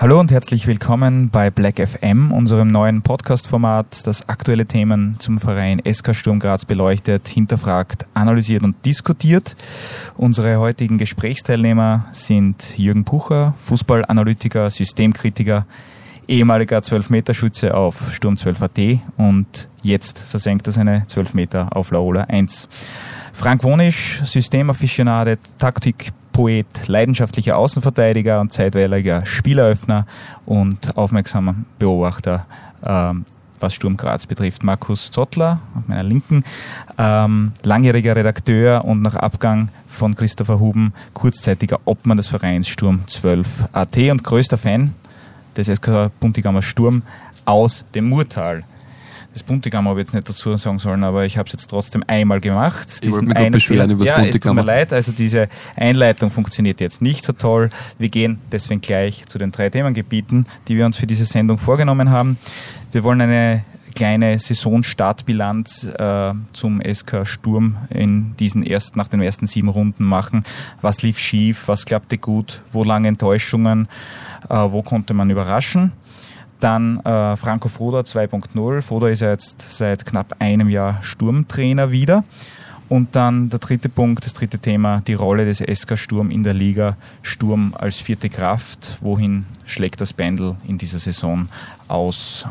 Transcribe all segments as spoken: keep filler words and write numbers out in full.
Hallo und herzlich willkommen bei Black F M, unserem neuen Podcast-Format, das aktuelle Themen zum Verein S K Sturm Graz beleuchtet, hinterfragt, analysiert und diskutiert. Unsere heutigen Gesprächsteilnehmer sind Jürgen Pucher, Fußballanalytiker, Systemkritiker, ehemaliger zwölf-Meter-Schütze auf Sturm zwölf Punkt a t und jetzt versenkt er seine zwölf Meter auf Laola eins. Frank Wonisch, Systemafficionade, Taktikpoet, leidenschaftlicher Außenverteidiger und zeitweiliger Spieleröffner und aufmerksamer Beobachter, ähm, was Sturm Graz betrifft. Markus Zottler auf meiner Linken, ähm, langjähriger Redakteur und nach Abgang von Christopher Huben kurzzeitiger Obmann des Vereins Sturm zwölf Punkt a t und größter Fan des S K Buntigammer Sturm aus dem Murtal. Das Buntigammer habe ich jetzt nicht dazu sagen sollen, aber ich habe es jetzt trotzdem einmal gemacht. Ich wollte mich doch beschweren über das ja, Buntigammer. Es tut mir leid, also diese Einleitung funktioniert jetzt nicht so toll. Wir gehen deswegen gleich zu den drei Themengebieten, die wir uns für diese Sendung vorgenommen haben. Wir wollen eine kleine Saisonstartbilanz äh, zum S K Sturm in diesen ersten, nach den ersten sieben Runden machen. Was lief schief, was klappte gut, wo lagen Enttäuschungen, äh, wo konnte man überraschen. Dann äh, Franco Foda zwei Punkt null. Foda ist ja jetzt seit knapp einem Jahr Sturmtrainer wieder. Und dann der dritte Punkt, das dritte Thema, die Rolle des S K Sturm in der Liga. Sturm als vierte Kraft. Wohin schlägt das Pendel in dieser Saison aus?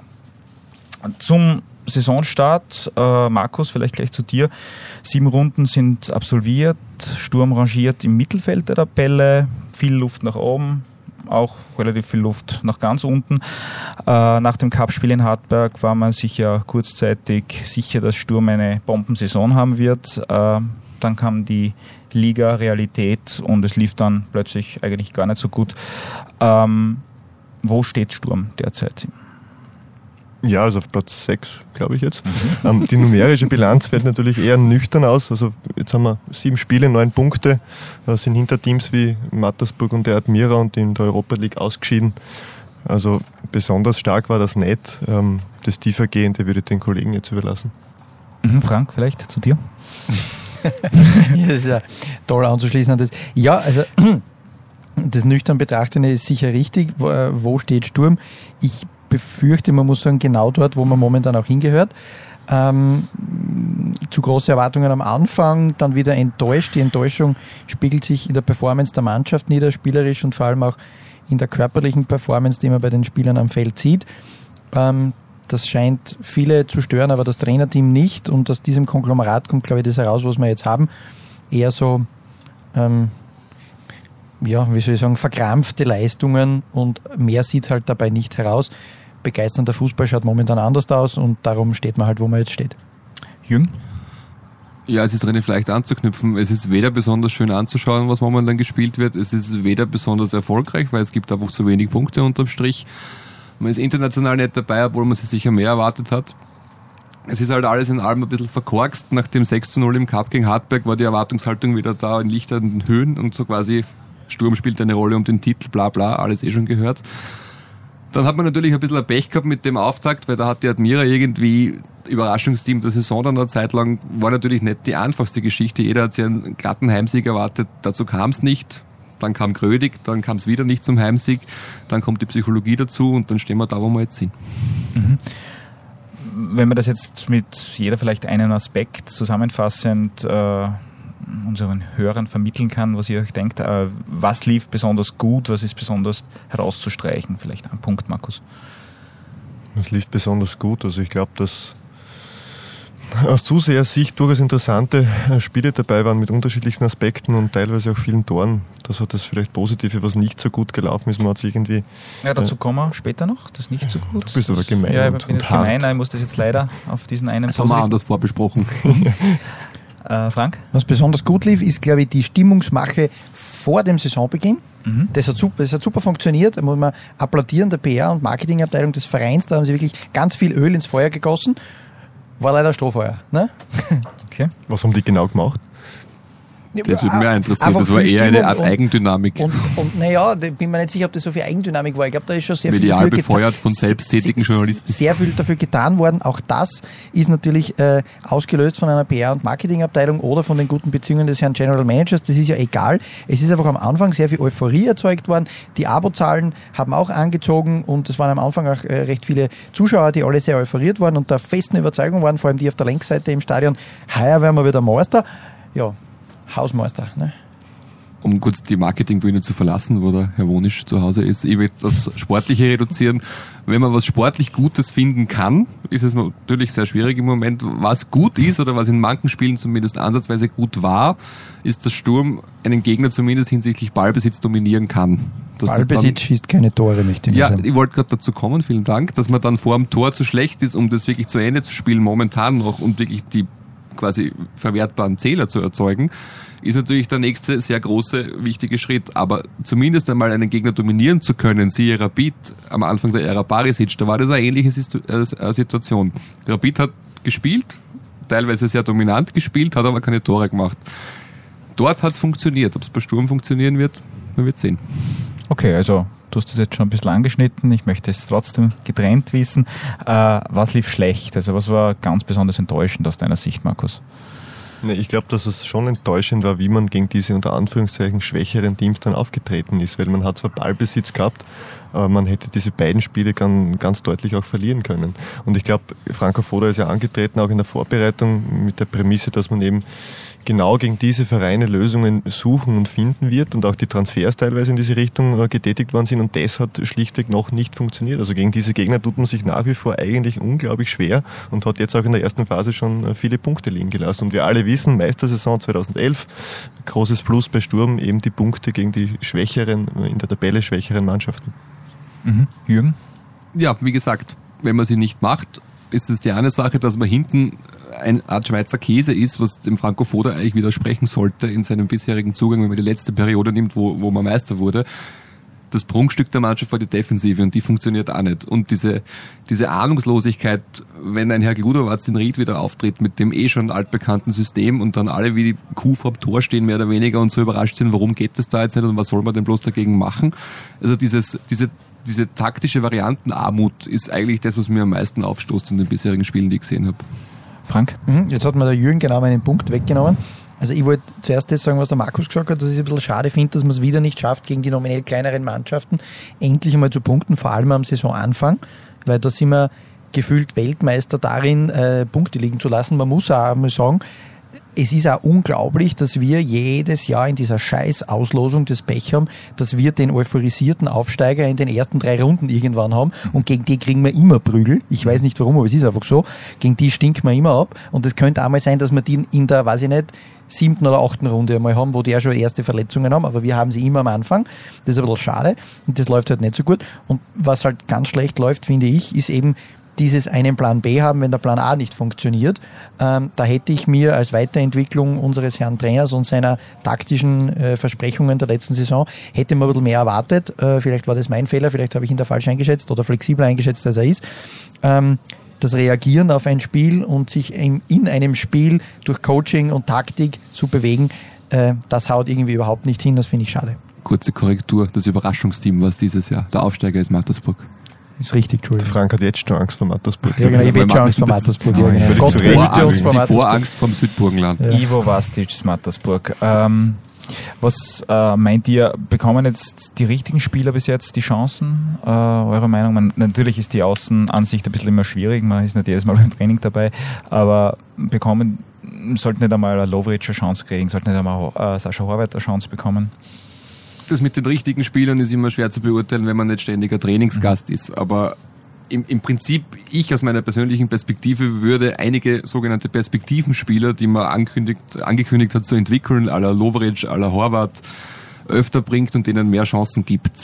Zum Saisonstart, äh, Markus, vielleicht gleich zu dir. Sieben Runden sind absolviert. Sturm rangiert im Mittelfeld der Tabelle. Viel Luft nach oben. Auch relativ viel Luft nach ganz unten. Äh, nach dem Cup-Spiel in Hartberg war man sich ja kurzzeitig sicher, dass Sturm eine Bombensaison haben wird. Äh, dann kam die Liga-Realität und es lief dann plötzlich eigentlich gar nicht so gut. Ähm, wo steht Sturm derzeit? Ja, also auf Platz sechs, glaube ich jetzt. Mhm. Ähm, die numerische Bilanz fällt natürlich eher nüchtern aus. Also jetzt haben wir sieben Spiele, neun Punkte. Das sind hinter Teams wie Mattersburg und der Admira und in der Europa League ausgeschieden. Also besonders stark war das nicht. Ähm, das Tiefergehende würde ich den Kollegen jetzt überlassen. Mhm, Frank, vielleicht zu dir? Ja, das ist ja toll anzuschließen an das. Ja, also das nüchtern Betrachtende ist sicher richtig. Wo, wo steht Sturm? Ich befürchte, man muss sagen, genau dort, wo man momentan auch hingehört. Ähm, zu große Erwartungen am Anfang, dann wieder enttäuscht. Die Enttäuschung spiegelt sich in der Performance der Mannschaft nieder, spielerisch und vor allem auch in der körperlichen Performance, die man bei den Spielern am Feld sieht. Ähm, das scheint viele zu stören, aber das Trainerteam nicht. Und aus diesem Konglomerat kommt, glaube ich, das heraus, was wir jetzt haben. Eher so ähm, ja, wie soll ich sagen, verkrampfte Leistungen und mehr sieht halt dabei nicht heraus. Begeisternder Fußball schaut momentan anders aus und darum steht man halt, wo man jetzt steht. Jürgen? Ja, es ist relativ leicht anzuknüpfen. Es ist weder besonders schön anzuschauen, was momentan gespielt wird. Es ist weder besonders erfolgreich, weil es gibt einfach zu wenig Punkte unterm Strich. Man ist international nicht dabei, obwohl man sich sicher mehr erwartet hat. Es ist halt alles in allem ein bisschen verkorkst. Nach dem sechs zu null im Cup gegen Hartberg war die Erwartungshaltung wieder da in lichteren Höhen und so quasi Sturm spielt eine Rolle um den Titel, bla bla, alles eh schon gehört. Dann hat man natürlich ein bisschen ein Pech gehabt mit dem Auftakt, weil da hat die Admira irgendwie Überraschungsteam der Saison dann eine Zeit lang, war natürlich nicht die einfachste Geschichte. Jeder hat sich einen glatten Heimsieg erwartet, dazu kam es nicht. Dann kam Grödig, dann kam es wieder nicht zum Heimsieg, dann kommt die Psychologie dazu und dann stehen wir da, wo wir jetzt sind. Mhm. Wenn wir das jetzt mit jeder vielleicht einen Aspekt zusammenfassend äh, unseren Hörern vermitteln kann, was ihr euch denkt, äh, was lief besonders gut, was ist besonders herauszustreichen? Vielleicht ein Punkt, Markus. Was lief besonders gut? Also ich glaube, dass aus Zusehersicht durchaus interessante Spiele dabei waren mit unterschiedlichsten Aspekten und teilweise auch vielen Toren. Das war das vielleicht Positive, was nicht so gut gelaufen ist. Man hat sich irgendwie... Ja, dazu kommen wir später noch, das ist nicht so gut. Du bist aber gemein. Ja, ich und, bin jetzt und gemein, ich muss das jetzt leider auf diesen einen... Das haben wir anders vorbesprochen. Äh, Frank? Was besonders gut lief, ist, glaube ich, die Stimmungsmache vor dem Saisonbeginn. Mhm. Das hat super, das hat super funktioniert. Da muss man applaudieren, der P R- und Marketingabteilung des Vereins. Da haben sie wirklich ganz viel Öl ins Feuer gegossen. War leider Strohfeuer. Ne? Okay. Was haben die genau gemacht? Das würde mich auch interessieren. Einfach Das war viel eher eine Stimmung Art und- Eigendynamik. Und, und naja, da bin mir nicht sicher, ob das so viel Eigendynamik war. Ich glaube, da ist schon sehr viel Medial dafür geta- befeuert von selbsttätigen se- Journalisten. Sehr viel dafür getan worden. Auch das ist natürlich äh, ausgelöst von einer P R- und Marketingabteilung oder von den guten Beziehungen des Herrn General Managers. Das ist ja egal. Es ist einfach am Anfang sehr viel Euphorie erzeugt worden. Die Abozahlen haben auch angezogen und es waren am Anfang auch äh, recht viele Zuschauer, die alle sehr euphoriert waren und der festen Überzeugung waren, vor allem die auf der Längsseite im Stadion, heuer werden wir wieder Meister. Ja, Hausmeister. Ne? Um kurz die Marketingbühne zu verlassen, wo der Herr Wonisch zu Hause ist, ich will jetzt aufs Sportliche reduzieren. Wenn man was sportlich Gutes finden kann, ist es natürlich sehr schwierig im Moment. Was gut ist oder was in manchen Spielen zumindest ansatzweise gut war, ist, dass Sturm einen Gegner zumindest hinsichtlich Ballbesitz dominieren kann. Dass das Ballbesitz dann, schießt keine Tore, möchte ich ja, sagen. ich wollte gerade dazu kommen, vielen Dank, dass man dann vor dem Tor zu schlecht ist, um das wirklich zu Ende zu spielen, momentan noch, und wirklich die quasi verwertbaren Zähler zu erzeugen, ist natürlich der nächste sehr große, wichtige Schritt. Aber zumindest einmal einen Gegner dominieren zu können, siehe Rapid am Anfang der Ära Barisic, da war das eine ähnliche Situation. Rapid hat gespielt, teilweise sehr dominant gespielt, hat aber keine Tore gemacht. Dort hat es funktioniert. Ob es bei Sturm funktionieren wird, man wird sehen. Okay, also du hast das jetzt schon ein bisschen angeschnitten. Ich möchte es trotzdem getrennt wissen. Äh, was lief schlecht? Also was war ganz besonders enttäuschend aus deiner Sicht, Markus? Nee, ich glaube, dass es schon enttäuschend war, wie man gegen diese unter Anführungszeichen schwächeren Teams dann aufgetreten ist, weil man hat zwar Ballbesitz gehabt, aber man hätte diese beiden Spiele ganz, ganz deutlich auch verlieren können. Und ich glaube, Franco Foda ist ja angetreten, auch in der Vorbereitung mit der Prämisse, dass man eben genau gegen diese Vereine Lösungen suchen und finden wird und auch die Transfers teilweise in diese Richtung äh, getätigt worden sind und das hat schlichtweg noch nicht funktioniert. Also gegen diese Gegner tut man sich nach wie vor eigentlich unglaublich schwer und hat jetzt auch in der ersten Phase schon äh, viele Punkte liegen gelassen. Und wir alle wissen, Meistersaison zweitausendelf, großes Plus bei Sturm, eben die Punkte gegen die schwächeren, in der Tabelle schwächeren Mannschaften. Mhm. Jürgen? Ja, wie gesagt, wenn man sie nicht macht, ist es die eine Sache, dass man hinten eine Art Schweizer Käse ist, was dem Franco Foda eigentlich widersprechen sollte in seinem bisherigen Zugang, wenn man die letzte Periode nimmt, wo, wo man Meister wurde. Das Prunkstück der Mannschaft war die Defensive und die funktioniert auch nicht. Und diese, diese Ahnungslosigkeit, wenn ein Herr Gludowatz in Ried wieder auftritt mit dem eh schon altbekannten System und dann alle wie die Kuh vorm Tor stehen, mehr oder weniger, und so überrascht sind, warum geht das da jetzt nicht und was soll man denn bloß dagegen machen? Also dieses, diese, diese taktische Variantenarmut ist eigentlich das, was mir am meisten aufstoßt in den bisherigen Spielen, die ich gesehen habe. Frank? Mhm, jetzt hat mir der Jürgen genau meinen Punkt weggenommen. Also ich wollte zuerst das sagen, was der Markus gesagt hat, dass ich es ein bisschen schade finde, dass man es wieder nicht schafft, gegen die nominell kleineren Mannschaften endlich einmal zu punkten, vor allem am Saisonanfang, weil da sind wir gefühlt Weltmeister darin, äh, Punkte liegen zu lassen. Man muss auch einmal sagen, es ist auch unglaublich, dass wir jedes Jahr in dieser Scheiß-Auslosung das Pech haben, dass wir den euphorisierten Aufsteiger in den ersten drei Runden irgendwann haben und gegen die kriegen wir immer Prügel. Ich weiß nicht warum, aber es ist einfach so. Gegen die stinken wir immer ab und es könnte auch mal sein, dass wir die in der, weiß ich nicht, siebten oder achten Runde einmal haben, wo die ja schon erste Verletzungen haben, aber wir haben sie immer am Anfang. Das ist ein bisschen schade und das läuft halt nicht so gut. Und was halt ganz schlecht läuft, finde ich, ist eben dieses einen Plan B haben, wenn der Plan A nicht funktioniert. Ähm, da hätte ich mir als Weiterentwicklung unseres Herrn Trainers und seiner taktischen äh, Versprechungen der letzten Saison, hätte man ein bisschen mehr erwartet. Äh, vielleicht war das mein Fehler, vielleicht habe ich ihn da falsch eingeschätzt oder flexibler eingeschätzt, als er ist. Ähm, das Reagieren auf ein Spiel und sich in, in einem Spiel durch Coaching und Taktik zu bewegen, äh, das haut irgendwie überhaupt nicht hin, das finde ich schade. Kurze Korrektur, das Überraschungsteam war es dieses Jahr. Der Aufsteiger ist Mattersburg. Ist richtig, Entschuldigung. Frank hat jetzt schon Angst vor Mattersburg. Ja, genau, ich habe jetzt schon Angst vor Mattersburg. Ja, genau. Gott behüte uns vor Die Mattersburg. Vorangst vom Südburgenland. Ja. Ivo Vastic, Mattersburg. Ähm, was äh, meint ihr, bekommen jetzt die richtigen Spieler bis jetzt die Chancen? Äh, eure Meinung? Man, natürlich ist die Außenansicht ein bisschen immer schwierig, man ist nicht jedes Mal beim Training dabei, aber bekommen, sollten nicht einmal ein Lovric eine Chance kriegen, sollten nicht einmal äh, Sascha Horvath eine Chance bekommen? Das mit den richtigen Spielern ist immer schwer zu beurteilen, wenn man nicht ständiger Trainingsgast mhm. ist. Aber im, im Prinzip, ich aus meiner persönlichen Perspektive würde einige sogenannte Perspektivenspieler, die man angekündigt, angekündigt hat zu entwickeln, à la Lovric, à la Horvath, öfter bringt und denen mehr Chancen gibt.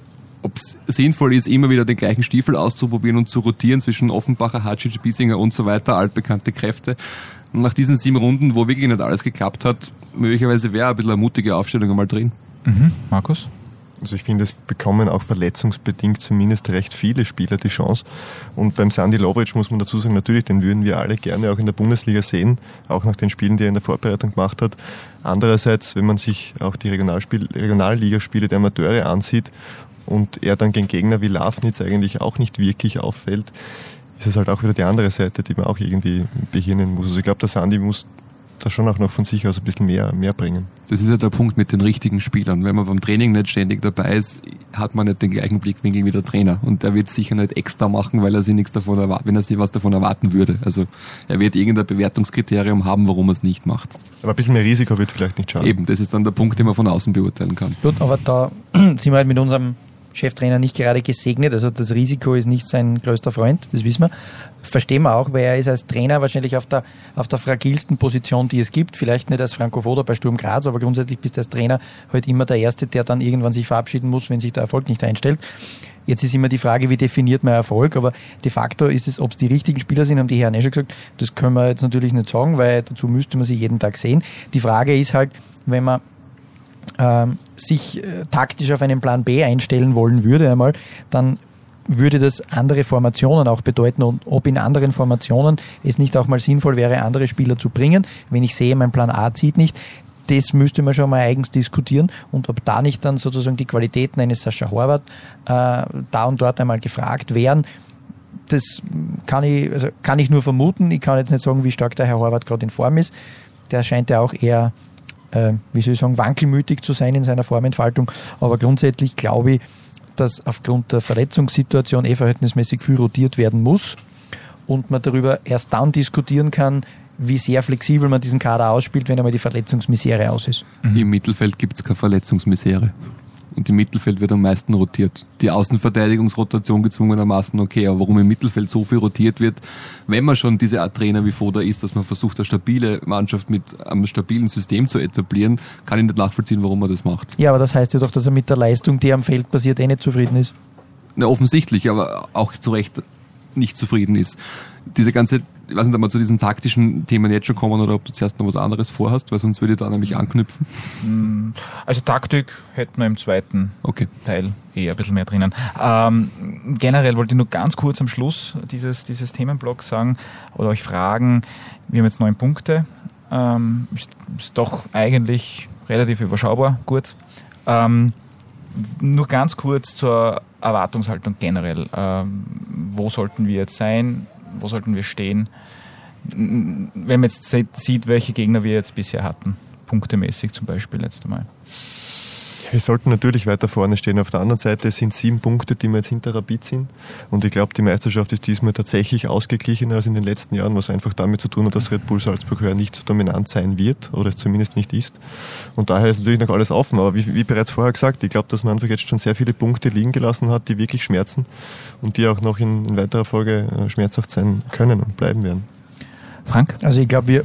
Ob es sinnvoll ist, immer wieder den gleichen Stiefel auszuprobieren und zu rotieren zwischen Offenbacher, Hacic, Biesinger und so weiter, altbekannte Kräfte. Und nach diesen sieben Runden, wo wirklich nicht alles geklappt hat, möglicherweise wäre ein bisschen eine mutige Aufstellung einmal drin. Mhm. Markus? Also ich finde, es bekommen auch verletzungsbedingt zumindest recht viele Spieler die Chance. Und beim Sandi Lovric muss man dazu sagen, natürlich, den würden wir alle gerne auch in der Bundesliga sehen, auch nach den Spielen, die er in der Vorbereitung gemacht hat. Andererseits, wenn man sich auch die Regionalspiel, Regionalligaspiele der Amateure ansieht und er dann gegen Gegner wie Lafnitz eigentlich auch nicht wirklich auffällt, ist es halt auch wieder die andere Seite, die man auch irgendwie behirnen muss. Also ich glaube, der Sandi muss da schon auch noch von sich aus ein bisschen mehr, mehr bringen. Das ist ja der Punkt mit den richtigen Spielern. Wenn man beim Training nicht ständig dabei ist, hat man nicht den gleichen Blickwinkel wie der Trainer. Und der wird sicher nicht extra machen, weil er sich nichts davon erwartet, wenn er sich was davon erwarten würde. Also er wird irgendein Bewertungskriterium haben, warum er es nicht macht. Aber ein bisschen mehr Risiko wird vielleicht nicht schaden. Eben, das ist dann der Punkt, den man von außen beurteilen kann. Gut, aber da sind wir halt mit unserem Cheftrainer nicht gerade gesegnet, also das Risiko ist nicht sein größter Freund, das wissen wir. Verstehen wir auch, weil er ist als Trainer wahrscheinlich auf der, auf der fragilsten Position, die es gibt. Vielleicht nicht als Franco Foda bei Sturm Graz, aber grundsätzlich bist du als Trainer halt immer der Erste, der dann irgendwann sich verabschieden muss, wenn sich der Erfolg nicht einstellt. Jetzt ist immer die Frage, wie definiert man Erfolg, aber de facto ist es, ob es die richtigen Spieler sind, haben die Herren eh schon gesagt, das können wir jetzt natürlich nicht sagen, weil dazu müsste man sie jeden Tag sehen. Die Frage ist halt, wenn man ähm, sich äh, taktisch auf einen Plan B einstellen wollen würde einmal, dann würde das andere Formationen auch bedeuten und ob in anderen Formationen es nicht auch mal sinnvoll wäre, andere Spieler zu bringen, wenn ich sehe, mein Plan A zieht nicht. Das müsste man schon mal eigens diskutieren und ob da nicht dann sozusagen die Qualitäten eines Sascha Horvath äh, da und dort einmal gefragt wären. Das kann ich, also kann ich nur vermuten. Ich kann jetzt nicht sagen, wie stark der Herr Horvath gerade in Form ist. Der scheint ja auch eher, äh, wie soll ich sagen, wankelmütig zu sein in seiner Formentfaltung. Aber grundsätzlich glaube ich, dass aufgrund der Verletzungssituation eh verhältnismäßig viel rotiert werden muss und man darüber erst dann diskutieren kann, wie sehr flexibel man diesen Kader ausspielt, wenn einmal die Verletzungsmisere aus ist. Mhm. Im Mittelfeld gibt es keine Verletzungsmisere. Und im Mittelfeld wird am meisten rotiert. Die Außenverteidigungsrotation gezwungenermaßen okay, aber warum im Mittelfeld so viel rotiert wird, wenn man schon diese Art Trainer wie Foda ist, dass man versucht, eine stabile Mannschaft mit einem stabilen System zu etablieren, kann ich nicht nachvollziehen, warum man das macht. Ja, aber das heißt ja doch, dass er mit der Leistung, die am Feld passiert, eh nicht zufrieden ist. Na, offensichtlich, aber auch zu Recht nicht zufrieden ist. Diese ganze, ich weiß nicht, ob wir zu diesen taktischen Themen jetzt schon kommen oder ob du zuerst noch was anderes vorhast, weil sonst würde ich da nämlich anknüpfen. Also Taktik hätten wir im zweiten okay. Teil eher ein bisschen mehr drinnen. Ähm, generell wollte ich nur ganz kurz am Schluss dieses, dieses Themenblocks sagen oder euch fragen, wir haben jetzt neun Punkte, ähm, ist, ist doch eigentlich relativ überschaubar, gut. Ähm, nur ganz kurz zur Erwartungshaltung generell. Ähm, wo sollten wir jetzt sein? Wo sollten wir stehen? Wenn man jetzt sieht, welche Gegner wir jetzt bisher hatten, punktemäßig zum Beispiel letztes Mal. Wir sollten natürlich weiter vorne stehen. Auf der anderen Seite sind sieben Punkte, die wir jetzt hinter Rapid sind. Und ich glaube, die Meisterschaft ist diesmal tatsächlich ausgeglichener als in den letzten Jahren, was einfach damit zu tun hat, dass Red Bull Salzburg heuer nicht so dominant sein wird oder es zumindest nicht ist. Und daher ist natürlich noch alles offen. Aber wie, wie bereits vorher gesagt, ich glaube, dass man einfach jetzt schon sehr viele Punkte liegen gelassen hat, die wirklich schmerzen und die auch noch in, in weiterer Folge schmerzhaft sein können und bleiben werden. Frank? Also ich glaube, wir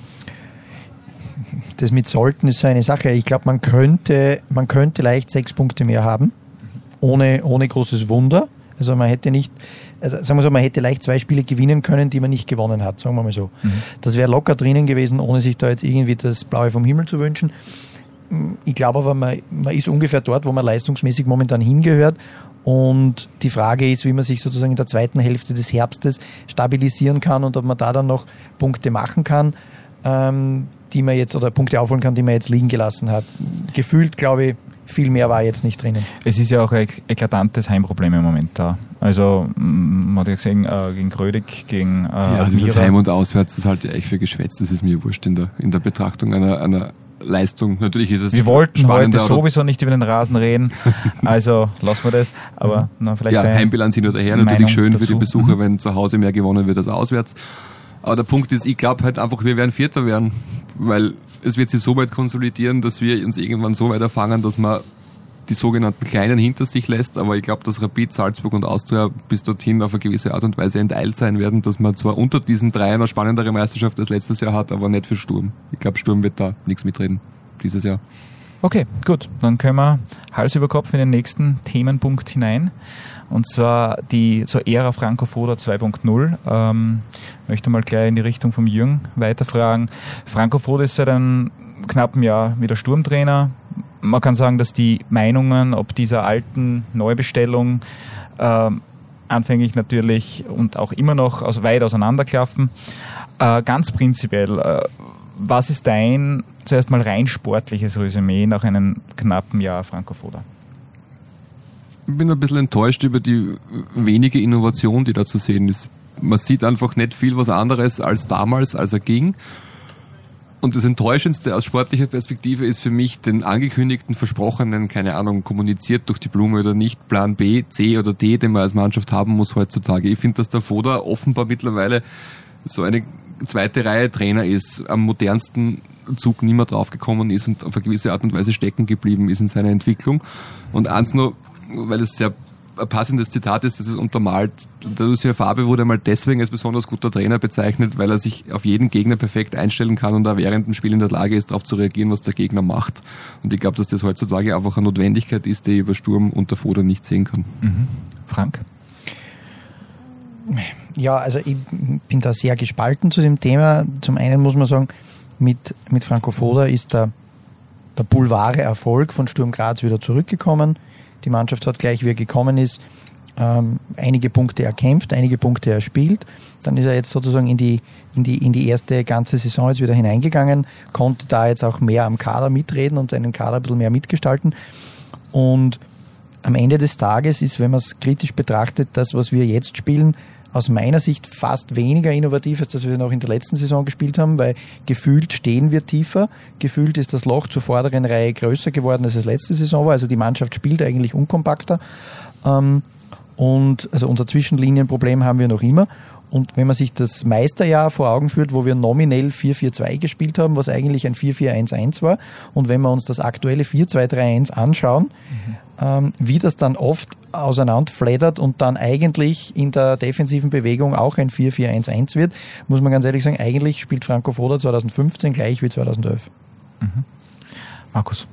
das mit sollten ist so eine Sache. Ich glaube, man könnte, man könnte leicht sechs Punkte mehr haben, ohne, ohne großes Wunder. Also man hätte nicht, also sagen wir so, man hätte leicht zwei Spiele gewinnen können, die man nicht gewonnen hat, sagen wir mal so. Mhm. Das wäre locker drinnen gewesen, ohne sich da jetzt irgendwie das Blaue vom Himmel zu wünschen. Ich glaube aber, man, man ist ungefähr dort, wo man leistungsmäßig momentan hingehört. Und die Frage ist, wie man sich sozusagen in der zweiten Hälfte des Herbstes stabilisieren kann und ob man da dann noch Punkte machen kann, ähm, die man jetzt, oder Punkte aufholen kann, die man jetzt liegen gelassen hat. Gefühlt, glaube ich, viel mehr war jetzt nicht drinnen. Es ist ja auch ein eklatantes Heimproblem im Moment da. Also, man hat ja gesehen, äh, gegen Grödig, gegen äh, Ja, dieses Heim- und Auswärts, das halte ich echt für geschwätzt. Das ist mir wurscht in der, in der Betrachtung einer, einer Leistung. Natürlich ist es Wir wollten heute sowieso nicht über den Rasen reden, also lassen wir das. Aber na, vielleicht ja, Heimbilanz hin oder her, natürlich Meinung schön dazu. Für die Besucher, wenn zu Hause mehr gewonnen wird als auswärts. Aber der Punkt ist, ich glaube halt einfach, wir werden Vierter werden, weil es wird sich so weit konsolidieren, dass wir uns irgendwann so weit erfangen, dass man die sogenannten Kleinen hinter sich lässt. Aber ich glaube, dass Rapid, Salzburg und Austria bis dorthin auf eine gewisse Art und Weise enteilt sein werden, dass man zwar unter diesen drei eine spannendere Meisterschaft als letztes Jahr hat, aber nicht für Sturm. Ich glaube, Sturm wird da nichts mitreden dieses Jahr. Okay, gut. Dann können wir Hals über Kopf in den nächsten Themenpunkt hinein. Und zwar die zur Ära Franco Foda zwei Punkt null. Ähm, möchte mal gleich in die Richtung vom Jürgen weiterfragen. Franco Foda ist seit einem knappen Jahr wieder Sturmtrainer. man kann sagen, dass die Meinungen ob dieser alten Neubestellung äh, anfänglich natürlich und auch immer noch also weit auseinanderklaffen. Äh, ganz prinzipiell, äh, was ist dein zuerst mal rein sportliches Resümee nach einem knappen Jahr Franco Foda? Ich bin ein bisschen enttäuscht über die wenige Innovation, die da zu sehen ist. Man sieht einfach nicht viel was anderes als damals, als er ging. Und das Enttäuschendste aus sportlicher Perspektive ist für mich den angekündigten, versprochenen, keine Ahnung, kommuniziert durch die Blume oder nicht, Plan B, C oder D, den man als Mannschaft haben muss heutzutage. Ich finde, dass der Foda offenbar mittlerweile so eine zweite Reihe Trainer ist, am modernsten Zug nicht mehr draufgekommen ist und auf eine gewisse Art und Weise stecken geblieben ist in seiner Entwicklung. Und eins nur, weil es sehr ein passendes Zitat ist, das es untermalt. Der Lucien Favre wurde mal deswegen als besonders guter Trainer bezeichnet, weil er sich auf jeden Gegner perfekt einstellen kann und auch während dem Spiel in der Lage ist, darauf zu reagieren, was der Gegner macht. Und ich glaube, dass das heutzutage einfach eine Notwendigkeit ist, die ich über Sturm und der Foda nicht sehen kann. Mhm. Frank? Ja, also ich bin da sehr gespalten zu dem Thema. Zum einen muss man sagen, mit, mit Franco Foda ist der, der Boulevard-Erfolg von Sturm Graz wieder zurückgekommen. Die Mannschaft hat gleich, wie er gekommen ist, ähm, einige Punkte erkämpft, einige Punkte erspielt. Dann ist er jetzt sozusagen in die, in die, in die erste ganze Saison jetzt wieder hineingegangen, konnte da jetzt auch mehr am Kader mitreden und seinen Kader ein bisschen mehr mitgestalten. Und am Ende des Tages ist, wenn man es kritisch betrachtet, das, was wir jetzt spielen, aus meiner Sicht fast weniger innovativ als das wir noch in der letzten Saison gespielt haben, weil gefühlt stehen wir tiefer, gefühlt ist das Loch zur vorderen Reihe größer geworden, als es letzte Saison war, also die Mannschaft spielt eigentlich unkompakter und also unser Zwischenlinienproblem haben wir noch immer. Und wenn man sich das Meisterjahr vor Augen führt, wo wir nominell vier vier zwei gespielt haben, was eigentlich ein vier vier eins eins war, und wenn wir uns das aktuelle vier zwei drei eins anschauen, mhm. ähm, wie das dann oft auseinanderflattert und dann eigentlich in der defensiven Bewegung auch ein vier vier eins eins wird, muss man ganz ehrlich sagen, eigentlich spielt Franco Foda zwanzig fünfzehn gleich wie zwanzig elf. Mhm. Markus?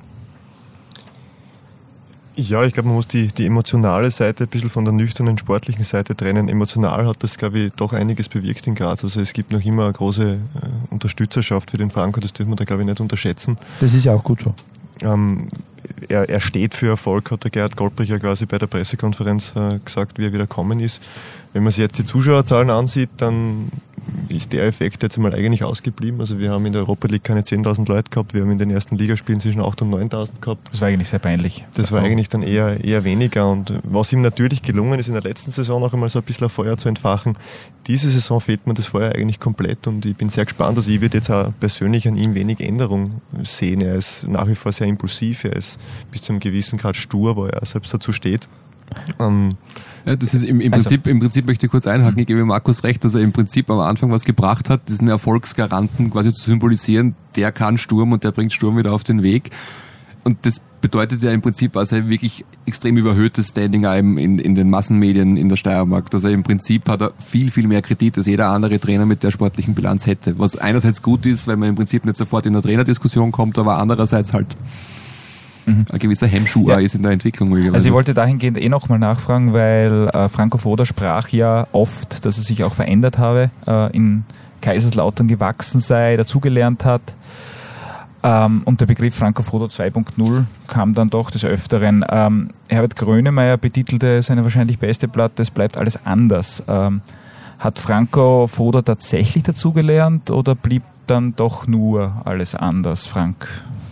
Ja, ich glaube, man muss die, die emotionale Seite ein bisschen von der nüchternen sportlichen Seite trennen. Emotional hat das, glaube ich, doch einiges bewirkt in Graz. Also es gibt noch immer eine große äh, Unterstützerschaft für den Franco, das dürfen wir da, glaube ich, nicht unterschätzen. Das ist ja auch gut so. Ähm, er, er steht für Erfolg, hat der Gerhard Goldbrich ja quasi bei der Pressekonferenz äh, gesagt, wie er wieder gekommen ist. Wenn man sich jetzt die Zuschauerzahlen ansieht, dann ist der Effekt jetzt einmal eigentlich ausgeblieben. Also wir haben in der Europa League keine zehntausend Leute gehabt, wir haben in den ersten Ligaspielen zwischen achttausend und neuntausend gehabt. Das war eigentlich sehr peinlich. Das war eigentlich dann eher, eher weniger. Und was ihm natürlich gelungen ist, in der letzten Saison noch einmal so ein bisschen ein Feuer zu entfachen, diese Saison fehlt mir das Feuer eigentlich komplett und ich bin sehr gespannt. Also ich würde jetzt auch persönlich an ihm wenig Änderung sehen. Er ist nach wie vor sehr impulsiv, er ist bis zu einem gewissen Grad stur, wo er selbst dazu steht. Ähm, Ja, das ist im, im, also, Prinzip, im Prinzip möchte ich kurz einhaken, ich gebe Markus recht, dass er im Prinzip am Anfang was gebracht hat, diesen Erfolgsgaranten quasi zu symbolisieren, der kann Sturm und der bringt Sturm wieder auf den Weg. Und das bedeutet ja im Prinzip also ein wirklich extrem überhöhtes Standing in, in den Massenmedien in der Steiermark. Also im Prinzip hat er viel, viel mehr Kredit, als jeder andere Trainer mit der sportlichen Bilanz hätte. Was einerseits gut ist, weil man im Prinzip nicht sofort in eine Trainerdiskussion kommt, aber andererseits halt Mhm. ein gewisser Hemmschuh ja. ist in der Entwicklung. Also ich wollte dahingehend eh nochmal nachfragen, weil äh, Franco Foda sprach ja oft, dass er sich auch verändert habe, äh, in Kaiserslautern gewachsen sei, dazugelernt hat. Ähm, und der Begriff Franco Foda zwei Punkt null kam dann doch des Öfteren. Ähm, Herbert Grönemeyer betitelte seine wahrscheinlich beste Platte, es bleibt alles anders. Ähm, hat Franco Foda tatsächlich dazugelernt oder blieb dann doch nur alles anders, Frank?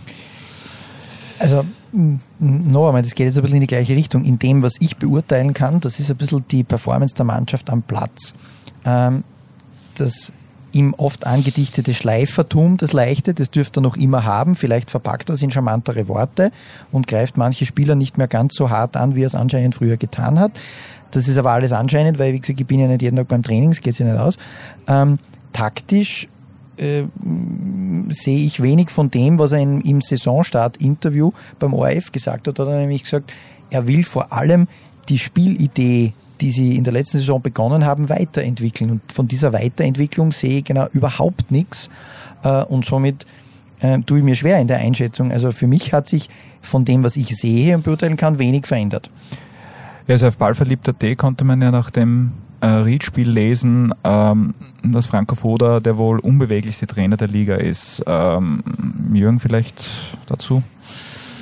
Also, noch einmal, das geht jetzt ein bisschen in die gleiche Richtung. In dem, was ich beurteilen kann, das ist ein bisschen die Performance der Mannschaft am Platz. Ähm, das ihm oft angedichtete Schleifertum, das Leichte, das dürfte er noch immer haben. Vielleicht verpackt er es in charmantere Worte und greift manche Spieler nicht mehr ganz so hart an, wie er es anscheinend früher getan hat. Das ist aber alles anscheinend, weil, wie gesagt, ich bin ja nicht jeden Tag beim Training, das geht sich nicht aus. Ähm, taktisch Äh, sehe ich wenig von dem, was er in, im Saisonstart-Interview beim O R F gesagt hat. Da hat er nämlich gesagt, er will vor allem die Spielidee, die sie in der letzten Saison begonnen haben, weiterentwickeln. Und von dieser Weiterentwicklung sehe ich genau überhaupt nichts. Äh, und somit äh, tue ich mir schwer in der Einschätzung. Also für mich hat sich von dem, was ich sehe und beurteilen kann, wenig verändert. Ja, also auf ballverliebt punkt at konnte man ja nach dem äh, Ried-Spiel lesen, ähm, dass Franco Foda der wohl unbeweglichste Trainer der Liga ist. Ähm, Jürgen, vielleicht dazu?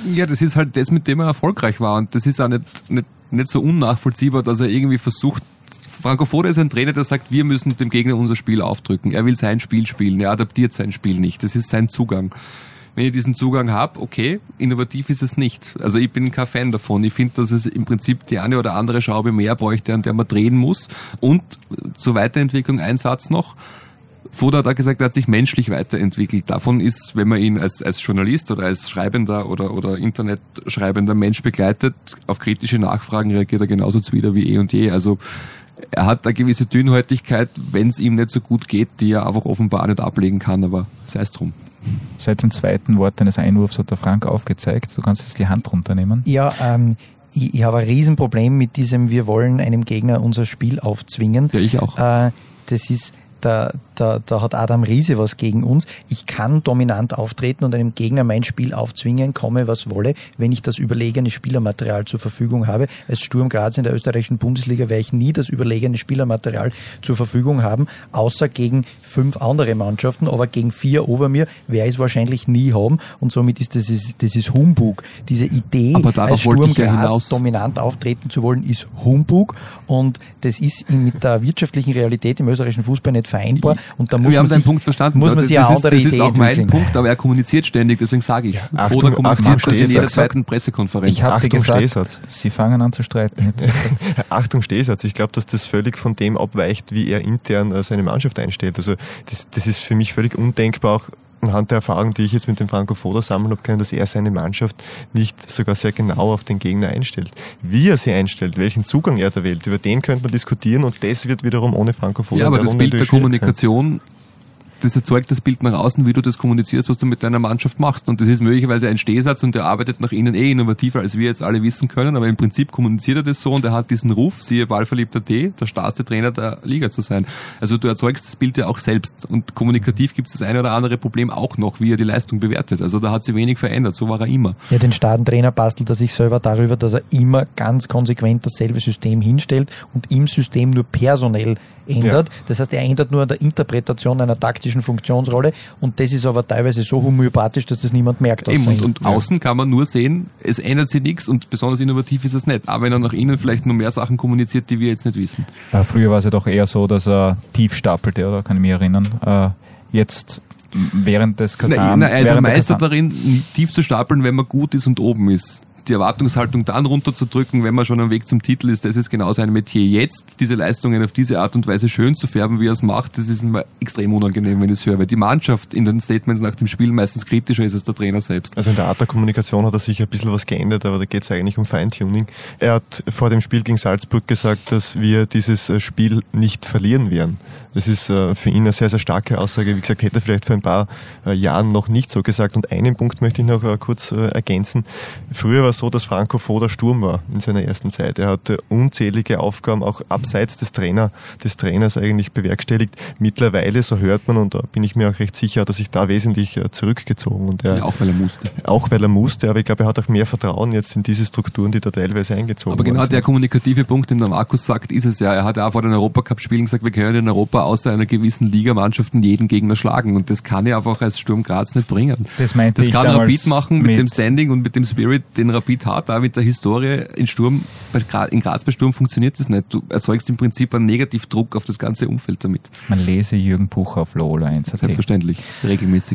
Ja, das ist halt das, mit dem er erfolgreich war. Und das ist auch nicht, nicht, nicht so unnachvollziehbar, dass er irgendwie versucht, Franco Foda ist ein Trainer, der sagt, wir müssen dem Gegner unser Spiel aufdrücken. Er will sein Spiel spielen, er adaptiert sein Spiel nicht. Das ist sein Zugang. Wenn ich diesen Zugang habe, okay, innovativ ist es nicht. Also ich bin kein Fan davon. Ich finde, dass es im Prinzip die eine oder andere Schraube mehr bräuchte, an der man drehen muss. Und zur Weiterentwicklung ein Satz noch. Foda hat auch gesagt, er hat sich menschlich weiterentwickelt. Davon ist, wenn man ihn als, als Journalist oder als schreibender oder, oder Internetschreibender Mensch begleitet, auf kritische Nachfragen reagiert er genauso zuwider wie eh und je. Also er hat eine gewisse Dünnhäutigkeit, wenn es ihm nicht so gut geht, die er einfach offenbar nicht ablegen kann, aber sei es drum. Seit dem zweiten Wort deines Einwurfs hat der Frank aufgezeigt. Du kannst jetzt die Hand runternehmen. Ja, ähm, ich, ich habe ein Riesenproblem mit diesem, wir wollen einem Gegner unser Spiel aufzwingen. Ja, ich auch. Äh, das ist, da, da, da hat Adam Riese was gegen uns. Ich kann dominant auftreten und einem Gegner mein Spiel aufzwingen, komme was wolle, wenn ich das überlegene Spielermaterial zur Verfügung habe. Als Sturm Graz in der österreichischen Bundesliga werde ich nie das überlegene Spielermaterial zur Verfügung haben, außer gegen fünf andere Mannschaften, aber gegen vier over mir werde ich es wahrscheinlich nie haben und somit ist das, ist, das ist Humbug. Diese Idee, als Sturm Graz dominant auftreten zu wollen, ist Humbug und das ist mit der wirtschaftlichen Realität im österreichischen Fußball nicht vereinbar. Und da muss Wir haben man deinen sich, Punkt verstanden. Muss man das sich eine andere ist, das Idee ist auch mein entwickeln. Punkt, aber er kommuniziert ständig, deswegen sage ich es. Ja, Oder Achtung, kommuniziert Achtung, das in jeder Stehsatz. zweiten Pressekonferenz. Ich habe Achtung, gesagt, Stehsatz. Sie fangen an zu streiten. Achtung, Stehsatz. Ich glaube, dass das völlig von dem abweicht, wie er intern äh, seine Mannschaft einstellt. Also das, das ist für mich völlig undenkbar, auch anhand der Erfahrung, die ich jetzt mit dem Franco Foda sammeln habe können, dass er seine Mannschaft nicht sogar sehr genau auf den Gegner einstellt. Wie er sie einstellt, welchen Zugang er da wählt, über den könnte man diskutieren und das wird wiederum ohne Franco Foda. Ja, aber das Bild der natürlich schwierig Kommunikation, das erzeugt das Bild nach außen, wie du das kommunizierst, was du mit deiner Mannschaft machst. Und das ist möglicherweise ein Stehsatz und der arbeitet nach innen eh innovativer, als wir jetzt alle wissen können. Aber im Prinzip kommuniziert er das so und er hat diesen Ruf, siehe Ballverliebter T, der starrste Trainer der Liga zu sein. Also du erzeugst das Bild ja auch selbst. Und kommunikativ gibt es das eine oder andere Problem auch noch, wie er die Leistung bewertet. Also da hat sich wenig verändert, so war er immer. Ja, den starken Trainer bastelt er sich selber darüber, dass er immer ganz konsequent dasselbe System hinstellt und im System nur personell ändert. Ja. Das heißt, er ändert nur an der Interpretation einer taktischen Funktionsrolle und das ist aber teilweise so homöopathisch, dass das niemand merkt. Eben, und, und außen kann man nur sehen, es ändert sich nichts und besonders innovativ ist es nicht. Aber wenn er nach innen vielleicht noch mehr Sachen kommuniziert, die wir jetzt nicht wissen. Ja, früher war es ja doch eher so, dass er tief stapelte, oder? Kann ich mich erinnern. Äh, jetzt während des Kasan... Na, na, er ist ein Meister darin, tief zu stapeln, wenn man gut ist und oben ist. Die Erwartungshaltung dann runterzudrücken, wenn man schon am Weg zum Titel ist, das ist genau sein Metier. Jetzt diese Leistungen auf diese Art und Weise schön zu färben, wie er es macht, das ist mir extrem unangenehm, wenn ich es höre, weil die Mannschaft in den Statements nach dem Spiel meistens kritischer ist als der Trainer selbst. Also in der Art der Kommunikation hat er sicher ein bisschen was geändert, aber da geht es eigentlich um Feintuning. Er hat vor dem Spiel gegen Salzburg gesagt, dass wir dieses Spiel nicht verlieren werden. Das ist für ihn eine sehr, sehr starke Aussage. Wie gesagt, hätte er vielleicht vor ein paar Jahren noch nicht so gesagt. Und einen Punkt möchte ich noch kurz ergänzen. Früher war es so, dass Franco Foda Sturm war in seiner ersten Zeit. Er hatte unzählige Aufgaben, auch abseits des Trainer, des Trainers eigentlich bewerkstelligt. Mittlerweile, so hört man, und da bin ich mir auch recht sicher, hat er sich da wesentlich zurückgezogen. Und er, ja, auch weil er musste. Auch weil er musste, aber ich glaube, er hat auch mehr Vertrauen jetzt in diese Strukturen, die da teilweise eingezogen Aber genau worden sind. der kommunikative Punkt, den der Markus sagt, ist es ja. Er hat auch vor den Europacup-Spielen gesagt, wir können in Europa außer einer gewissen Liga Mannschaften jeden Gegner schlagen. Und das kann er einfach als Sturm Graz nicht bringen. Das meinte das ich kann damals Rapid machen mit, mit dem Standing und mit dem Spirit, den Rapid hat, da mit der Historie in Sturm, in Graz bei Sturm funktioniert das nicht. Du erzeugst im Prinzip einen Negativdruck auf das ganze Umfeld damit. Man lese Jürgen Bucher auf Lola eins Punkt at. Selbstverständlich, regelmäßig.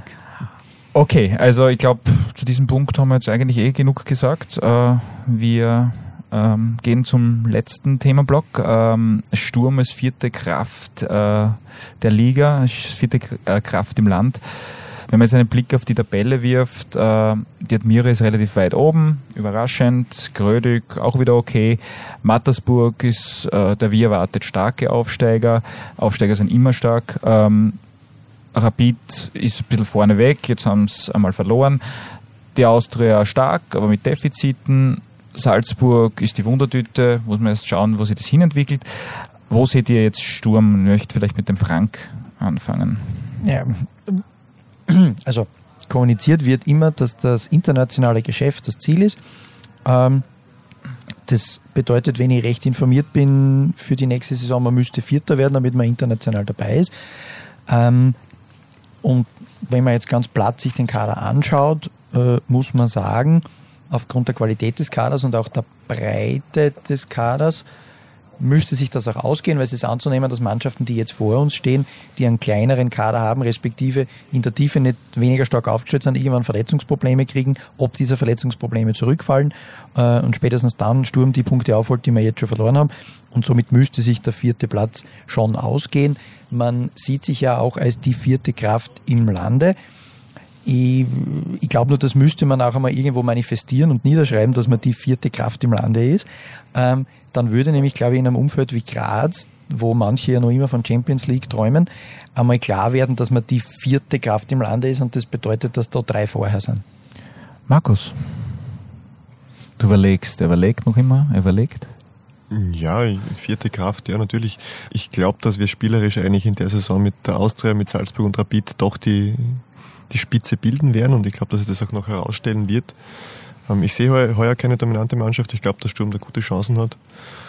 Okay, also ich glaube, zu diesem Punkt haben wir jetzt eigentlich eh genug gesagt. Wir ähm, gehen zum letzten Themenblock. Ähm, Sturm als vierte Kraft äh, der Liga, als vierte Kraft im Land. Wenn man jetzt einen Blick auf die Tabelle wirft, äh, die Admira ist relativ weit oben, überraschend, Grödig auch wieder okay, Mattersburg ist äh, der wie erwartet starke Aufsteiger, Aufsteiger sind immer stark, ähm, Rapid ist ein bisschen vorne weg, jetzt haben sie einmal verloren, die Austria stark, aber mit Defiziten, Salzburg ist die Wundertüte, muss man erst schauen, wo sich das hinentwickelt. Wo seht ihr jetzt Sturm? Ich möchte vielleicht mit dem Frank anfangen. Ja. Also kommuniziert wird immer, dass das internationale Geschäft das Ziel ist. Ähm, das bedeutet, wenn ich recht informiert bin, für die nächste Saison, man müsste Vierter werden, damit man international dabei ist. Ähm, und wenn man jetzt ganz platt sich den Kader anschaut, äh, muss man sagen, aufgrund der Qualität des Kaders und auch der Breite des Kaders müsste sich das auch ausgehen, weil es ist anzunehmen, dass Mannschaften, die jetzt vor uns stehen, die einen kleineren Kader haben, respektive in der Tiefe nicht weniger stark aufgestellt sind, irgendwann Verletzungsprobleme kriegen, ob diese Verletzungsprobleme zurückfallen äh, und spätestens dann Sturm die Punkte aufholt, die wir jetzt schon verloren haben. Und somit müsste sich der vierte Platz schon ausgehen. Man sieht sich ja auch als die vierte Kraft im Lande. Ich, ich glaube nur, das müsste man auch einmal irgendwo manifestieren und niederschreiben, dass man die vierte Kraft im Lande ist. Ähm, dann würde nämlich, glaube ich, in einem Umfeld wie Graz, wo manche ja noch immer von Champions League träumen, einmal klar werden, dass man die vierte Kraft im Lande ist und das bedeutet, dass da drei vorher sind. Markus, du überlegst, er überlegt noch immer, er überlegt? Ja, vierte Kraft, ja natürlich. Ich glaube, dass wir spielerisch eigentlich in der Saison mit der Austria, mit Salzburg und Rapid doch die die Spitze bilden werden und ich glaube, dass sich das auch noch herausstellen wird. Ähm, ich sehe heuer, heuer keine dominante Mannschaft. Ich glaube, dass Sturm da gute Chancen hat.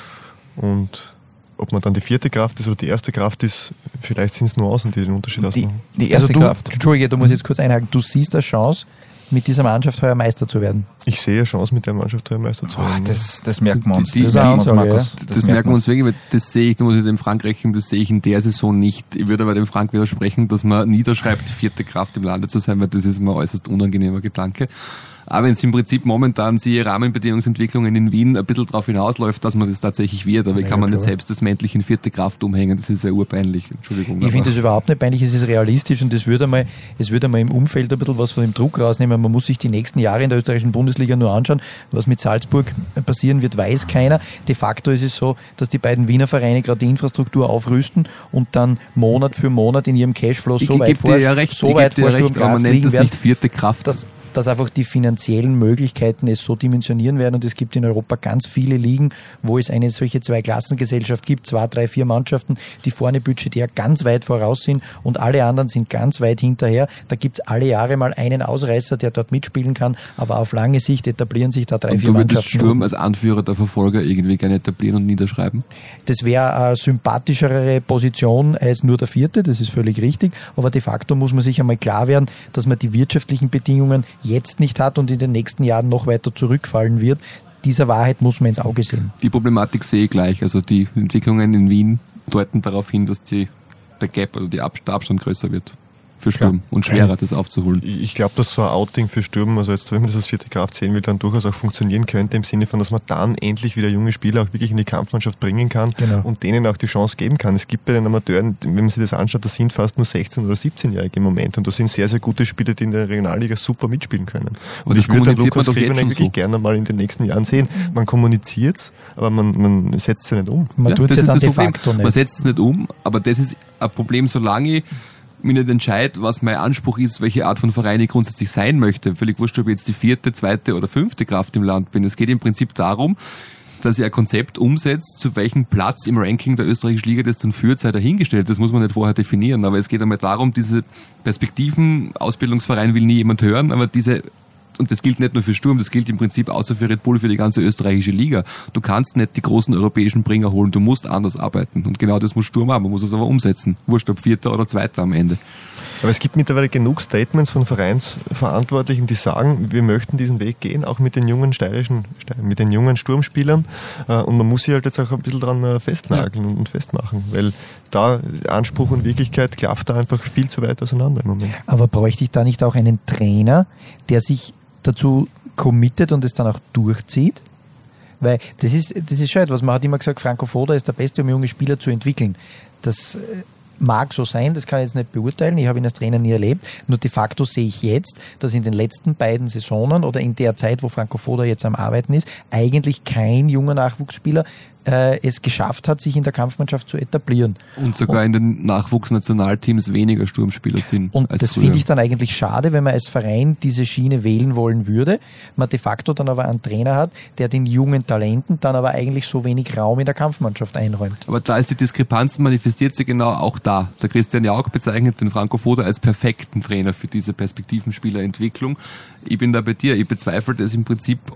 Und ob man dann die vierte Kraft ist oder die erste Kraft ist, vielleicht sind es Nuancen, die den Unterschied ausmachen. Die, die erste also du, Kraft. Entschuldige, du musst jetzt kurz einhaken. Du siehst eine Chance, mit dieser Mannschaft heuer Meister zu werden. Ich sehe eine Chance, mit der Mannschaft heuer Meister zu werden. Oh, das, das merkt man uns. Die, die, das die, merkt man uns, Markus. Das, das merken wir uns wirklich, weil das sehe ich, da muss ich dem Frank rechnen, das sehe ich in der Saison nicht. Ich würde aber dem Frank widersprechen, dass man niederschreibt, die vierte Kraft im Lande zu sein, weil das ist mir ein äußerst unangenehmer Gedanke. Aber wenn es im Prinzip momentan siehe Rahmenbedingungsentwicklungen in Wien ein bisschen darauf hinausläuft, dass man das tatsächlich wird, aber ja, kann man klar. nicht selbst das Männliche in vierte Kraft umhängen, das ist ja urbeinlich, Entschuldigung. Ich finde das überhaupt nicht peinlich, es ist realistisch und es würde mal, es würde mal im Umfeld ein bisschen was von dem Druck rausnehmen. Man muss sich die nächsten Jahre in der österreichischen Bundesliga nur anschauen, was mit Salzburg passieren wird, weiß keiner. De facto ist es so, dass die beiden Wiener Vereine gerade die Infrastruktur aufrüsten und dann Monat für Monat in ihrem Cashflow so ich weit vor, ja recht, so weit vor Sturm Graz liegen das werden, nicht vierte Kraft. Dass, dass einfach die finanziellen Möglichkeiten es so dimensionieren werden und es gibt in Europa ganz viele Ligen, wo es eine solche Zweiklassengesellschaft gibt, zwei, drei, vier Mannschaften, die vorne budgetär ganz weit voraus sind und alle anderen sind ganz weit hinterher. Da gibt es alle Jahre mal einen Ausreißer, der dort mitspielen kann, aber auf lange Sicht etablieren sich da drei, und vier du Mannschaften. Du Sturm als Anführer der Verfolger irgendwie gerne etablieren und niederschreiben? Das wäre eine sympathischere Position als nur der vierte, das ist völlig richtig, aber de facto muss man sich einmal klar werden, dass man die wirtschaftlichen Bedingungen jetzt nicht hat und in den nächsten Jahren noch weiter zurückfallen wird. Dieser Wahrheit muss man ins Auge sehen. Die Problematik sehe ich gleich. Also die Entwicklungen in Wien deuten darauf hin, dass die, der Gap, also die Ab- der Abstand größer wird für Sturm ja. und schwerer, das aufzuholen. Ich glaube, dass so ein Outing für Sturm, also jetzt, wenn man das als vierte Kraft sehen will, dann durchaus auch funktionieren könnte, im Sinne von, dass man dann endlich wieder junge Spieler auch wirklich in die Kampfmannschaft bringen kann genau. und denen auch die Chance geben kann. Es gibt bei den Amateuren, wenn man sich das anschaut, das sind fast nur sechzehn- oder siebzehnjährige im Moment und das sind sehr, sehr gute Spieler, die in der Regionalliga super mitspielen können. Und, und ich würde dann Lukas Grevener wirklich so. gerne mal in den nächsten Jahren sehen. Man kommuniziert's, aber man, man setzt es ja nicht um. Man ja, tut das es ist dann das de Problem. facto nicht. Man setzt es nicht um, aber das ist ein Problem, solange ich mich nicht entscheide, was mein Anspruch ist, welche Art von Verein ich grundsätzlich sein möchte. Völlig wurscht, ob ich jetzt die vierte, zweite oder fünfte Kraft im Land bin. Es geht im Prinzip darum, dass ihr ein Konzept umsetzt, zu welchem Platz im Ranking der österreichischen Liga das dann führt, sei dahingestellt. Das muss man nicht vorher definieren, aber es geht einmal darum, diese Perspektiven, Ausbildungsverein will nie jemand hören, aber diese, und das gilt nicht nur für Sturm, das gilt im Prinzip außer für Red Bull für die ganze österreichische Liga. Du kannst nicht die großen europäischen Bringer holen, du musst anders arbeiten. Und genau das muss Sturm haben, man muss es aber umsetzen. Wurscht, ob Vierter oder Zweiter am Ende. Aber es gibt mittlerweile genug Statements von Vereinsverantwortlichen, die sagen, wir möchten diesen Weg gehen, auch mit den jungen steirischen, mit den jungen Sturmspielern. Und man muss sich halt jetzt auch ein bisschen dran festnageln ja. und festmachen, weil da Anspruch und Wirklichkeit klafft da einfach viel zu weit auseinander im Moment. Aber bräuchte ich da nicht auch einen Trainer, der sich dazu committet und es dann auch durchzieht? Weil das ist, das ist schon etwas, man hat immer gesagt, Franco Foda ist der Beste, um junge Spieler zu entwickeln. Das mag so sein, das kann ich jetzt nicht beurteilen, ich habe ihn als Trainer nie erlebt, nur de facto sehe ich jetzt, dass in den letzten beiden Saisonen oder in der Zeit, wo Franco Foda jetzt am Arbeiten ist, eigentlich kein junger Nachwuchsspieler äh, es geschafft hat, sich in der Kampfmannschaft zu etablieren. Und sogar und, in den Nachwuchsnationalteams weniger Sturmspieler sind. Und als das finde ich dann eigentlich schade, wenn man als Verein diese Schiene wählen wollen würde, man de facto dann aber einen Trainer hat, der den jungen Talenten dann aber eigentlich so wenig Raum in der Kampfmannschaft einräumt. Aber da ist die Diskrepanz, manifestiert sich genau auch da. Der Christian Jauch bezeichnet den Franco Foda als perfekten Trainer für diese Perspektivenspielerentwicklung. Ich bin da bei dir, ich bezweifle das im Prinzip, ob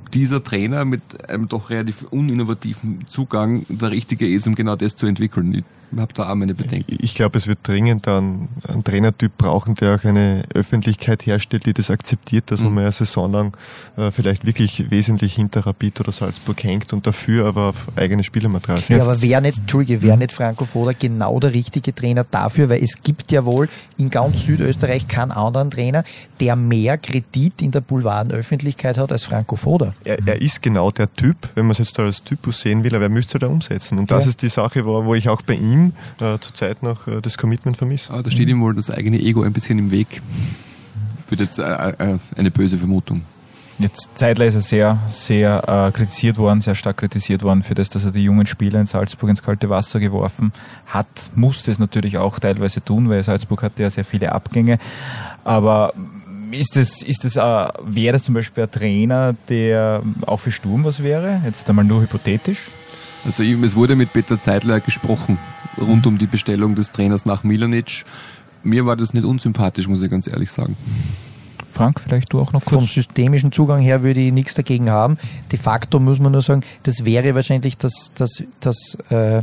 dieser Trainer mit einem doch relativ uninnovativen Zugang der richtige ist, um genau das zu entwickeln. Ich habe da auch meine Bedenken. Ich glaube, es wird dringend einen, einen Trainertyp brauchen, der auch eine Öffentlichkeit herstellt, die das akzeptiert, dass man mal eine Saison lang äh, vielleicht wirklich wesentlich hinter Rapid oder Salzburg hängt und dafür aber auf eigene Spielermaterial setzt. Ja, aber wäre nicht, Entschuldige, wäre nicht Franco Foda genau der richtige Trainer dafür, weil es gibt ja wohl in ganz Südösterreich keinen anderen Trainer, der mehr Kredit in der Boulevardöffentlichkeit hat als Franco Foda. Er, er ist genau der Typ, wenn man es jetzt da als Typus sehen will, aber er müsste es da umsetzen. Und das Ja. ist die Sache, wo, wo ich auch bei ihm äh, zurzeit noch äh, das Commitment vermisse. Aber da steht ihm wohl das eigene Ego ein bisschen im Weg. Wird jetzt äh, äh, eine böse Vermutung. Jetzt Zeitler ist er sehr, sehr äh, kritisiert worden, sehr stark kritisiert worden für das, dass er die jungen Spieler in Salzburg ins kalte Wasser geworfen hat. Musste es natürlich auch teilweise tun, weil Salzburg hatte ja sehr viele Abgänge. Aber ist das, ist das, äh, wäre das zum Beispiel ein Trainer, der auch für Sturm was wäre? Jetzt einmal nur hypothetisch. Also eben, es wurde mit Peter Zeidler gesprochen, rund um die Bestellung des Trainers nach Milanic. Mir war das nicht unsympathisch, muss ich ganz ehrlich sagen. Frank, vielleicht du auch noch kurz? Vom systemischen Zugang her würde ich nichts dagegen haben. De facto muss man nur sagen, das wäre wahrscheinlich das, das, das äh,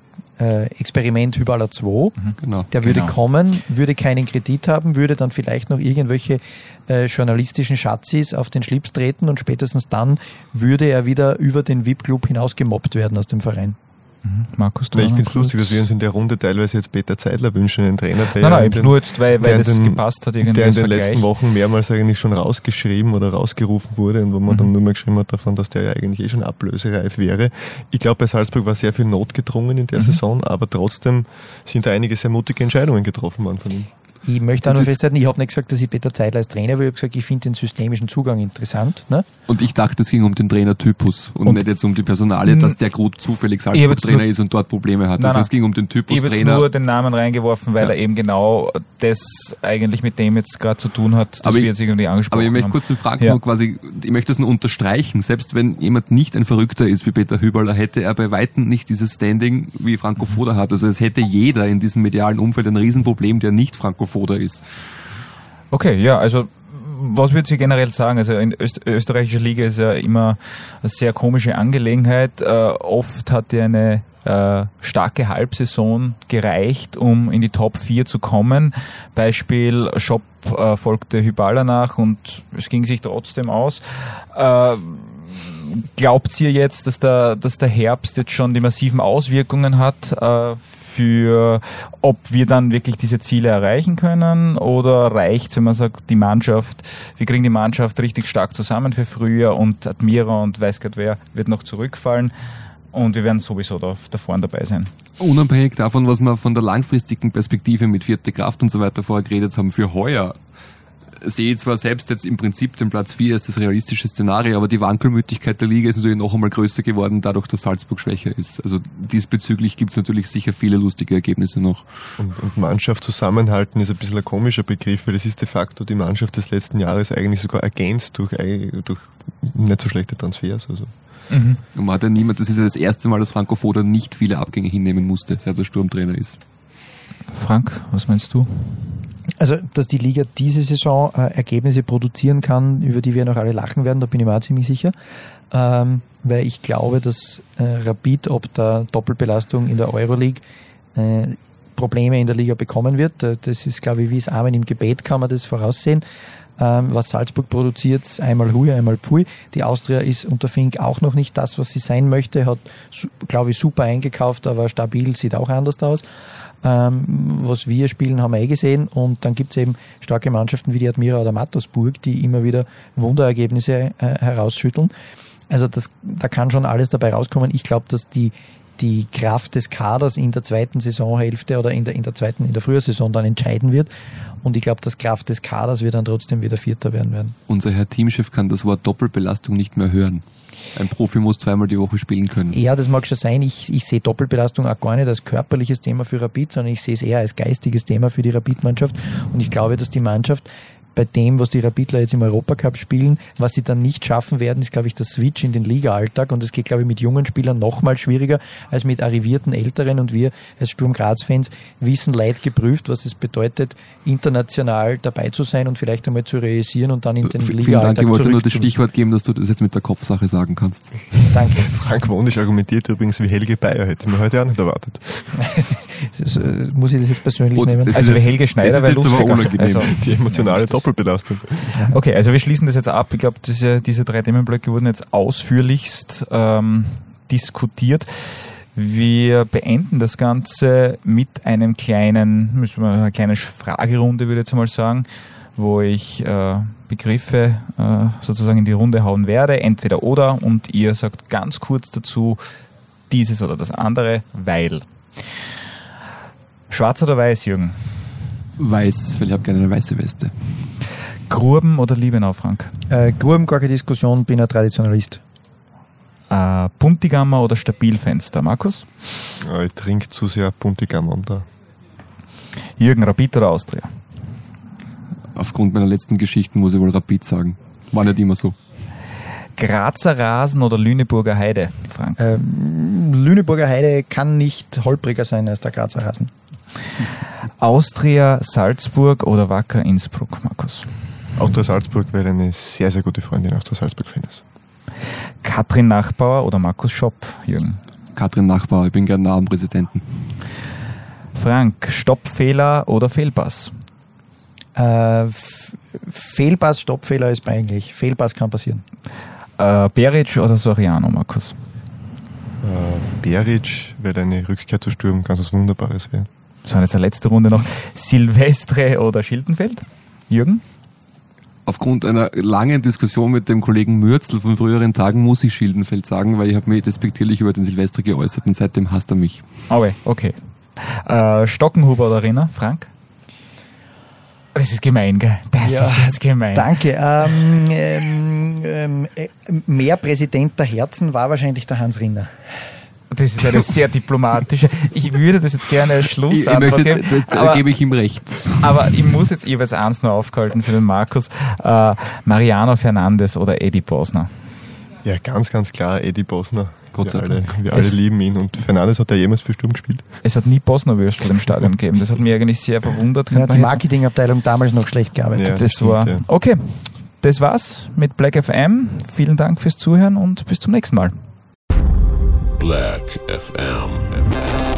äh, Experiment Hyballa zwei. Genau. Der würde Genau. kommen, würde keinen Kredit haben, würde dann vielleicht noch irgendwelche äh, journalistischen Schatzis auf den Schlips treten und spätestens dann würde er wieder über den V I P-Club hinaus gemobbt werden aus dem Verein. Mhm. Markus, du Weil ich noch finde es kurz? lustig, dass wir uns in der Runde teilweise jetzt Peter Zeidler wünschen, einen Trainer, der Nein, ja nein, in eben den- nur jetzt, weil, weil der in das den- gepasst hat, irgendwie der in als den Vergleich. letzten Wochen mehrmals eigentlich schon rausgeschrieben oder rausgerufen wurde und wo man Mhm. dann nur mal geschrieben hat davon, dass der ja eigentlich eh schon ablösereif wäre. Ich glaube, bei Salzburg war sehr viel notgedrungen in der Mhm. Saison, aber trotzdem sind da einige sehr mutige Entscheidungen getroffen worden von ihm. Ich möchte auch Das noch ist- festhalten, ich habe nicht gesagt, dass ich Peter Zeidler als Trainer will, ich habe gesagt, ich finde den systemischen Zugang interessant. Ne? Und ich dachte, es ging um den Trainertypus und, Und- nicht jetzt um die Personalie, dass der gut zufällig Ich hab jetzt Salzburg-Trainer nur- ist und dort Probleme hat. Nein, Also nein. es ging um den Typus Ich habe jetzt Trainer. nur den Namen reingeworfen, weil Ja. er eben genau das eigentlich mit dem jetzt gerade zu tun hat, das Aber wir ich- jetzt irgendwie angesprochen Aber ich möchte haben. kurz den Frank Ja. nur quasi, ich möchte das nur unterstreichen, selbst wenn jemand nicht ein Verrückter ist wie Peter Hüballer, hätte er bei Weitem nicht dieses Standing wie Franco Foda hat. Also es hätte jeder in diesem medialen Umfeld ein Riesenproblem, der nicht Franco Foda ist. Okay, ja, also was würdet ihr generell sagen? Also in Öst österreichischer Liga ist ja immer eine sehr komische Angelegenheit. Äh, oft hat ja eine äh, starke Halbsaison gereicht, um in die Top vier zu kommen. Beispiel Schopp äh, folgte Hyballa nach und es ging sich trotzdem aus. Äh, Glaubt ihr jetzt, dass der, dass der Herbst jetzt schon die massiven Auswirkungen hat äh, für, ob wir dann wirklich diese Ziele erreichen können, oder reicht, wenn man sagt, die Mannschaft, wir kriegen die Mannschaft richtig stark zusammen für Frühjahr und Admira und weiß Gott wer wird noch zurückfallen und wir werden sowieso da, da vorne dabei sein. Unabhängig davon, was wir von der langfristigen Perspektive mit vierte Kraft und so weiter vorher geredet haben, für heuer sehe ich zwar selbst jetzt im Prinzip den Platz vier als das realistische Szenario, aber die Wankelmütigkeit der Liga ist natürlich noch einmal größer geworden, dadurch, dass Salzburg schwächer ist. Also diesbezüglich gibt es natürlich sicher viele lustige Ergebnisse noch. Und, und Mannschaft zusammenhalten ist ein bisschen ein komischer Begriff, weil es ist de facto die Mannschaft des letzten Jahres eigentlich sogar ergänzt durch, durch nicht so schlechte Transfers. Also. Mhm. Und man hat ja niemand, das ist ja das erste Mal, dass Franco Foda nicht viele Abgänge hinnehmen musste, seit er Sturmtrainer ist. Frank, was meinst du? Also, dass die Liga diese Saison äh, Ergebnisse produzieren kann, über die wir noch alle lachen werden, da bin ich mir auch ziemlich sicher. Ähm, weil ich glaube, dass äh, Rapid ob der Doppelbelastung in der Euroleague äh, Probleme in der Liga bekommen wird. Äh, das ist, glaube ich, wie es Amen im Gebet, kann man das voraussehen. Ähm, was Salzburg produziert, einmal Hui, einmal Pfui. Die Austria ist unter Fink auch noch nicht das, was sie sein möchte, hat, glaube ich, super eingekauft, aber stabil, sieht auch anders aus. Ähm, was wir spielen, haben wir eh gesehen, und dann gibt es eben starke Mannschaften wie die Admira oder Mattersburg, die immer wieder Wunderergebnisse äh, herausschütteln. Also das, da kann schon alles dabei rauskommen. Ich glaube, dass die die Kraft des Kaders in der zweiten Saisonhälfte oder in der in der zweiten, in der Frühjahrsaison dann entscheiden wird. Und ich glaube, dass Kraft des Kaders wir dann trotzdem wieder Vierter werden werden. Unser Herr Teamchef kann das Wort Doppelbelastung nicht mehr hören. Ein Profi muss zweimal die Woche spielen können. Ja, das mag schon sein. Ich, ich sehe Doppelbelastung auch gar nicht als körperliches Thema für Rapid, sondern ich sehe es eher als geistiges Thema für die Rapid-Mannschaft. Und ich glaube, dass die Mannschaft bei dem, was die Rapidler jetzt im Europacup spielen. Was sie dann nicht schaffen werden, ist, glaube ich, der Switch in den Liga-Alltag. Und das geht, glaube ich, mit jungen Spielern noch mal schwieriger als mit arrivierten Älteren. Und wir als Sturm Graz-Fans wissen leid geprüft, was es bedeutet, international dabei zu sein und vielleicht einmal zu realisieren und dann in den Vielen Liga-Alltag Dank, ich wollte nur das zurückzukehren. Stichwort geben, dass du das jetzt mit der Kopfsache sagen kannst. Danke. Frank Wonisch argumentiert übrigens wie Helge Bayer, hätte man heute auch nicht erwartet. Das, äh, muss ich das jetzt persönlich Gut, nehmen? das Also ist wie jetzt- Helge Schneider das wäre ist jetzt aber lustiger. unangenehm. Also, Die emotionale Doppelbelastung. okay, also wir schließen das jetzt ab. Ich glaube, diese, diese drei Themenblöcke wurden jetzt ausführlichst ähm, diskutiert. Wir beenden das Ganze mit einem kleinen, müssen wir eine kleine Fragerunde, würde ich jetzt mal sagen, wo ich äh, Begriffe äh, sozusagen in die Runde hauen werde, entweder oder, und ihr sagt ganz kurz dazu dieses oder das andere, weil. Schwarz oder weiß, Jürgen? Weiß, weil ich habe gerne eine weiße Weste. Gruben oder Liebenau, Frank? Äh, Gruben, gar keine Diskussion, bin ein Traditionalist. Äh, Puntigammer oder Stabilfenster, Markus? Ja, ich trinke zu sehr Puntigam um da. Jürgen, Rapid oder Austria? Aufgrund meiner letzten Geschichten muss ich wohl Rapid sagen. War nicht immer so. Grazer Rasen oder Lüneburger Heide, Frank? Ähm, Lüneburger Heide kann nicht holpriger sein als der Grazer Rasen. Austria Salzburg oder Wacker Innsbruck, Markus? Austria Salzburg, weil eine sehr, sehr gute Freundin Austria Salzburg-Fan ist. Katrin Nachbauer oder Markus Schopp, Jürgen? Katrin Nachbar, ich bin gern nah am Präsidenten. Frank, Stoppfehler oder Fehlpass? Äh, F- Fehlpass, Stoppfehler ist eigentlich. Fehlpass kann passieren. Äh, Beric oder Soriano, Markus? Äh, Beric, weil eine Rückkehr zu Sturm ganz was Wunderbares wäre. So, jetzt eine letzte Runde noch. Silvestre oder Schildenfeld? Jürgen? Aufgrund einer langen Diskussion mit dem Kollegen Mürzl von früheren Tagen muss ich Schildenfeld sagen, weil ich habe mich despektierlich über den Silvestre geäußert und seitdem hasst er mich. Okay, okay. Äh, Stockenhuber oder Arena, Frank? Das ist gemein, gell? Das Ja, ist jetzt gemein. Danke. Ähm, ähm, ähm, äh, mehr Präsident der Herzen war wahrscheinlich der Hans Rinner. Das ist eine sehr diplomatische. Ich würde das jetzt gerne als Ich, ich Schlussantwort möchte, geben, da, da aber, gebe ich ihm recht. aber ich muss jetzt jeweils eins noch aufgehalten für den Markus. Äh, Mariano Fernandes oder Eddie Bosner? Ja, ganz, ganz klar, Eddie Bosner. Gott sei wir alle, Dank. wir alle Es- lieben ihn. Und Fernandes hat ja jemals für Sturm gespielt. Es hat nie Bosner-Würstel im Stadion gegeben. Das hat mich eigentlich sehr verwundert. Ja, Könnte die man- Marketingabteilung damals noch schlecht gearbeitet. Ja, Das stimmt, war ja. okay. Das war's mit Black F M. Vielen Dank fürs Zuhören und bis zum nächsten Mal. Black F M.